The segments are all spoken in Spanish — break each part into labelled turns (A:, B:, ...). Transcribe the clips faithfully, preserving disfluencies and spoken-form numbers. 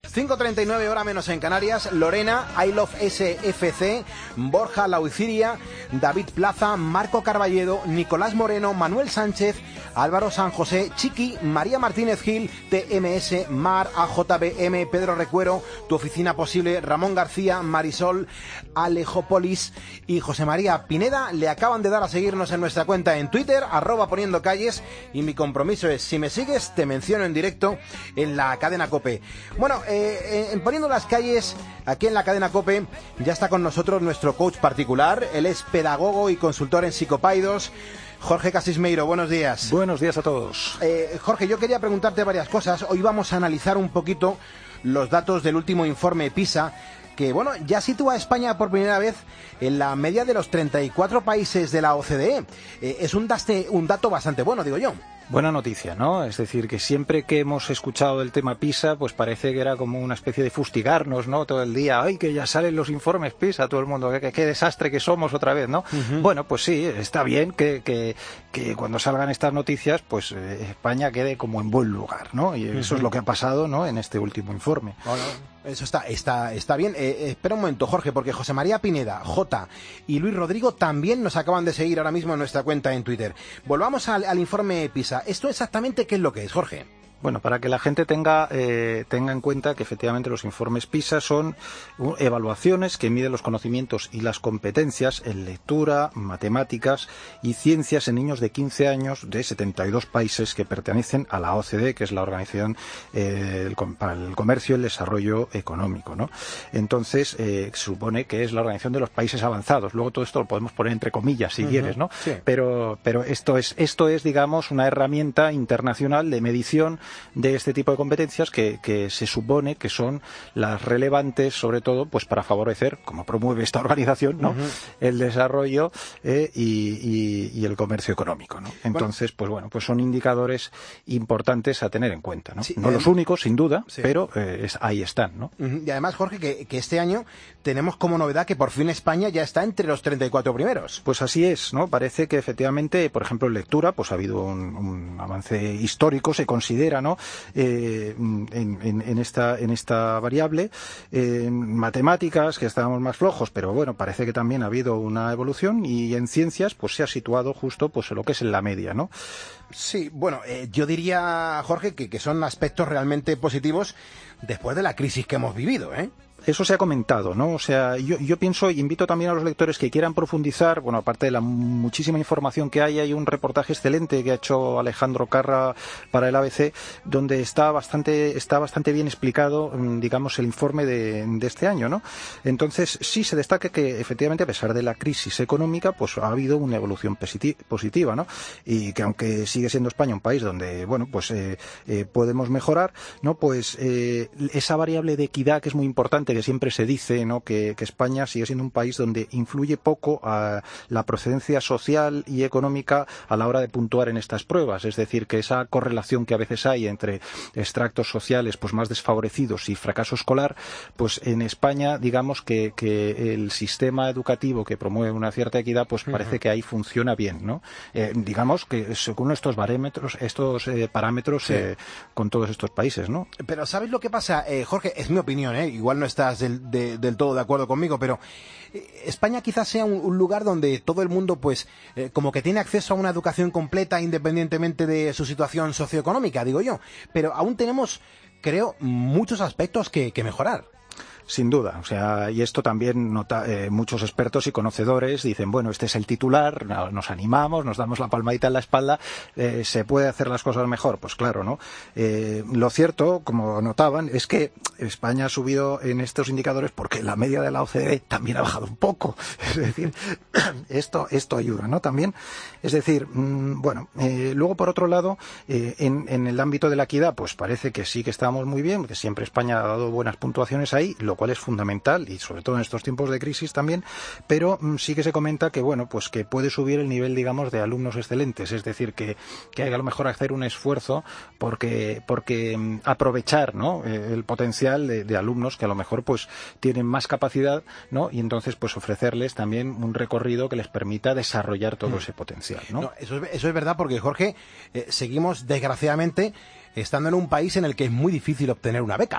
A: cinco treinta y nueve, hora menos en Canarias. Lorena, I Love S F C, Borja Lauciria, David Plaza, Marco Carballedo, Nicolás Moreno, Manuel Sánchez, Álvaro San José, Chiqui, María Martínez Gil, T M S, Mar, A J B M, Pedro Recuero, Tu Oficina Posible, Ramón García, Marisol, Alejopolis y José María Pineda le acaban de dar a seguirnos en nuestra cuenta en Twitter, arroba poniendo calles, y mi compromiso es, si me sigues, te menciono en directo en la cadena COPE. Bueno, eh, en Poniendo las Calles, aquí en la cadena COPE, ya está con nosotros nuestro coach particular. Él es pedagogo y consultor en psicopaidos, Jorge Casismeiro. Buenos días.
B: Buenos días a todos.
A: Eh, Jorge, yo quería preguntarte varias cosas. Hoy vamos a analizar un poquito los datos del último informe PISA, que, bueno, ya sitúa a España por primera vez en la media de los treinta y cuatro países de la O C D E. Eh, es un, daste, un dato bastante bueno, digo yo.
B: Buena noticia, ¿no? Es decir, que siempre que hemos escuchado el tema PISA, pues parece que era como una especie de fustigarnos, ¿no? Todo el día, ¡ay, que ya salen los informes PISA! Todo el mundo, ¡qué, qué desastre que somos otra vez!, ¿no? Uh-huh. Bueno, pues sí, está bien que, que, que cuando salgan estas noticias, pues eh, España quede como en buen lugar, ¿no? Y eso uh-huh. es lo que ha pasado, ¿no?, en este último informe.
A: Bueno, eso está, está, está bien. Eh, eh, espera un momento, Jorge, porque José María Pineda, J y Luis Rodrigo también nos acaban de seguir ahora mismo en nuestra cuenta en Twitter. Volvamos al, al informe PISA. ¿Esto exactamente qué es lo que es, Jorge?
B: Bueno, para que la gente tenga, eh, tenga en cuenta que efectivamente los informes PISA son uh, evaluaciones que miden los conocimientos y las competencias en lectura, matemáticas y ciencias en niños de quince años de setenta y dos países que pertenecen a la O C D E, que es la Organización eh, el, para el Comercio y el Desarrollo Económico, ¿no? Entonces, eh, se supone que es la Organización de los Países Avanzados. Luego todo esto lo podemos poner entre comillas, si uh-huh. quieres, ¿no?
A: Sí.
B: Pero, pero esto es, esto es, digamos, una herramienta internacional de medición de este tipo de competencias que, que se supone que son las relevantes, sobre todo, pues para favorecer, como promueve esta organización, ¿no?, uh-huh. el desarrollo eh, y, y, y el comercio económico, ¿no? Entonces, bueno, pues bueno, pues son indicadores importantes a tener en cuenta, ¿no? Sí, no eh, los únicos, sin duda, sí. pero eh, es, ahí están, ¿no?
A: Uh-huh. Y además, Jorge, que, que este año tenemos como novedad que por fin España ya está entre los treinta y cuatro primeros.
B: Pues así es, ¿no? Parece que efectivamente, por ejemplo, en lectura, pues ha habido un, un avance histórico, se considera, ¿no?, Eh, en, en, en, esta, en esta variable. Eh, en matemáticas, que estábamos más flojos, pero bueno, parece que también ha habido una evolución, y en ciencias pues se ha situado justo pues en lo que es en la media, ¿no?
A: Sí, bueno, eh, yo diría, Jorge, que, que son aspectos realmente positivos después de la crisis que hemos vivido, ¿eh?
B: Eso se ha comentado, ¿no? O sea, yo, yo pienso, invito también a los lectores que quieran profundizar, bueno, aparte de la muchísima información que hay, hay un reportaje excelente que ha hecho Alejandro Carra para el A B C, donde está bastante, está bastante bien explicado, digamos, el informe de, de este año, ¿no? Entonces, sí se destaca que, efectivamente, a pesar de la crisis económica, pues ha habido una evolución positiva, ¿no? Y que aunque sigue siendo España un país donde, bueno, pues eh, eh, podemos mejorar, ¿no? Pues eh, esa variable de equidad que es muy importante, que siempre se dice, ¿no?, que, que España sigue siendo un país donde influye poco a la procedencia social y económica a la hora de puntuar en estas pruebas. Es decir, que esa correlación que a veces hay entre extractos sociales pues más desfavorecidos y fracaso escolar, pues en España, digamos que, que el sistema educativo que promueve una cierta equidad, pues uh-huh. parece que ahí funciona bien, ¿no? Eh, digamos que según estos parámetros, estos eh, parámetros sí. eh, con todos estos países, ¿no?
A: Pero ¿sabes lo que pasa, eh, Jorge? Es mi opinión, ¿eh? Igual no estás del, de, del todo de acuerdo conmigo, pero eh, España quizás sea un, un lugar donde todo el mundo, pues, eh, como que tiene acceso a una educación completa independientemente de su situación socioeconómica, digo yo. Pero aún tenemos, creo, muchos aspectos que, que mejorar.
B: Sin duda, o sea, y esto también nota, eh, muchos expertos y conocedores dicen, bueno, este es el titular, nos animamos, nos damos la palmadita en la espalda, eh, ¿se puede hacer las cosas mejor? Pues claro, ¿no? Eh, lo cierto, como notaban, es que España ha subido en estos indicadores porque la media de la O C D E también ha bajado un poco, es decir, esto, esto ayuda, ¿no? También, es decir, mmm, bueno, eh, luego por otro lado, eh, en, en el ámbito de la equidad, pues parece que sí que estamos muy bien, que siempre España ha dado buenas puntuaciones ahí, lo cual es fundamental y sobre todo en estos tiempos de crisis también, pero mm, sí que se comenta que bueno, pues que puede subir el nivel, digamos, de alumnos excelentes, es decir, que, que hay que a lo mejor hacer un esfuerzo porque, porque mm, aprovechar, ¿no?, eh, el potencial de, de alumnos que a lo mejor pues tienen más capacidad, ¿no?, y entonces pues ofrecerles también un recorrido que les permita desarrollar todo mm. ese potencial, ¿no?
A: No, eso, es, eso es verdad, porque Jorge, eh, seguimos desgraciadamente estando en un país en el que es muy difícil obtener una beca.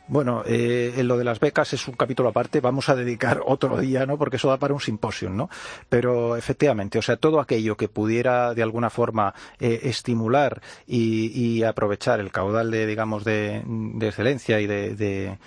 B: Bueno, eh, en lo de las becas es un capítulo aparte, vamos a dedicar otro día, ¿no? Porque eso da para un simposium, ¿no? Pero efectivamente, o sea, todo aquello que pudiera de alguna forma eh, estimular y, y aprovechar el caudal de, digamos, de, de excelencia y de, de,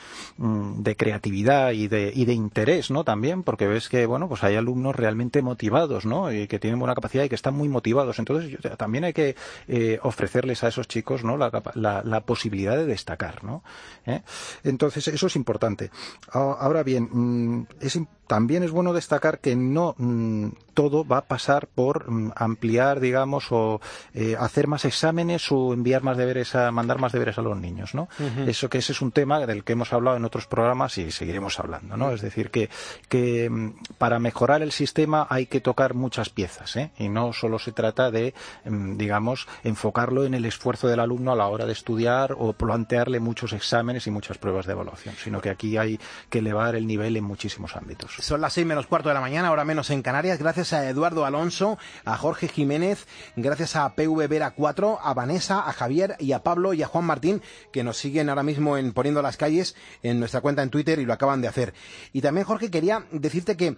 B: de creatividad y de, y de interés, ¿no? También, porque ves que, bueno, pues hay alumnos realmente motivados, ¿no? Y que tienen buena capacidad y que están muy motivados. Entonces, yo, también hay que eh, ofrecerles a esos chicos, ¿no? La, la, la posibilidad de destacar, ¿no? ¿Eh? Entonces, eso es importante. Ahora bien, es, también es bueno destacar que no mmm, todo va a pasar por mmm, ampliar, digamos, o eh, hacer más exámenes o enviar más deberes, a mandar más deberes a los niños, ¿no? Uh-huh. Eso que ese es un tema del que hemos hablado en otros programas y seguiremos hablando, ¿no? Es decir, que, que mmm, para mejorar el sistema hay que tocar muchas piezas, ¿eh? Y no solo se trata de, mmm, digamos, enfocarlo en el esfuerzo del alumno a la hora de estudiar o plantearle muchos exámenes y muchas pruebas de evaluación, sino que aquí hay que elevar el nivel en muchísimos ámbitos.
A: Son las seis menos cuarto de la mañana, ahora menos en Canarias, gracias a Eduardo Alonso, a Jorge Jiménez, gracias a P V Vera cuatro, a Vanessa, a Javier y a Pablo y a Juan Martín, que nos siguen ahora mismo en Poniendo las Calles en nuestra cuenta en Twitter y lo acaban de hacer. Y también, Jorge, quería decirte que eh,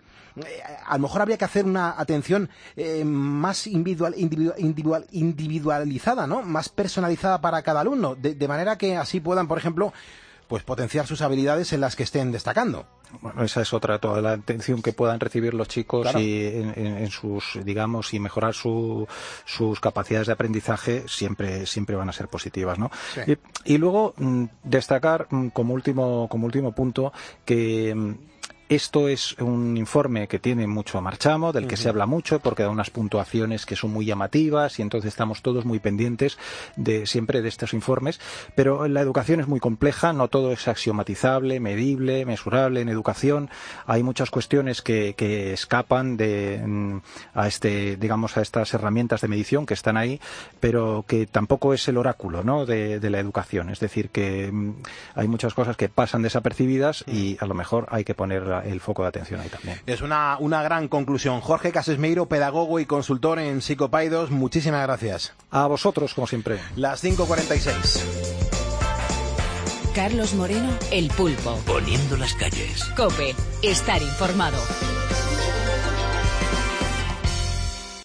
A: a lo mejor habría que hacer una atención eh, más individual, individual, individual, individualizada, ¿no? Más personalizada para cada alumno, de, de manera que así puedan, por ejemplo, pues potenciar sus habilidades en las que estén destacando.
B: Bueno, esa es otra, toda la atención que puedan recibir los chicos claro. y en, en, en sus, digamos, y mejorar su, sus capacidades de aprendizaje siempre, siempre van a ser positivas, ¿no? Sí. Y, y luego mm, destacar mm, como último, como último punto que mm, esto es un informe que tiene mucho marchamo, del que uh-huh. se habla mucho, porque da unas puntuaciones que son muy llamativas y entonces estamos todos muy pendientes de siempre de estos informes. Pero la educación es muy compleja, no todo es axiomatizable, medible, mesurable en educación. Hay muchas cuestiones que, que escapan de a este, digamos, a estas herramientas de medición que están ahí, pero que tampoco es el oráculo, ¿no? de, de la educación. Es decir, que hay muchas cosas que pasan desapercibidas y a lo mejor hay que poner el foco de atención ahí también.
A: Es una, una gran conclusión. Jorge Casesmeiro, pedagogo y consultor en Psicopaidos, muchísimas gracias.
B: A vosotros, como siempre.
A: Las cinco cuarenta y seis.
C: Carlos Moreno, El Pulpo.
D: Poniendo las calles.
C: COPE, estar informado.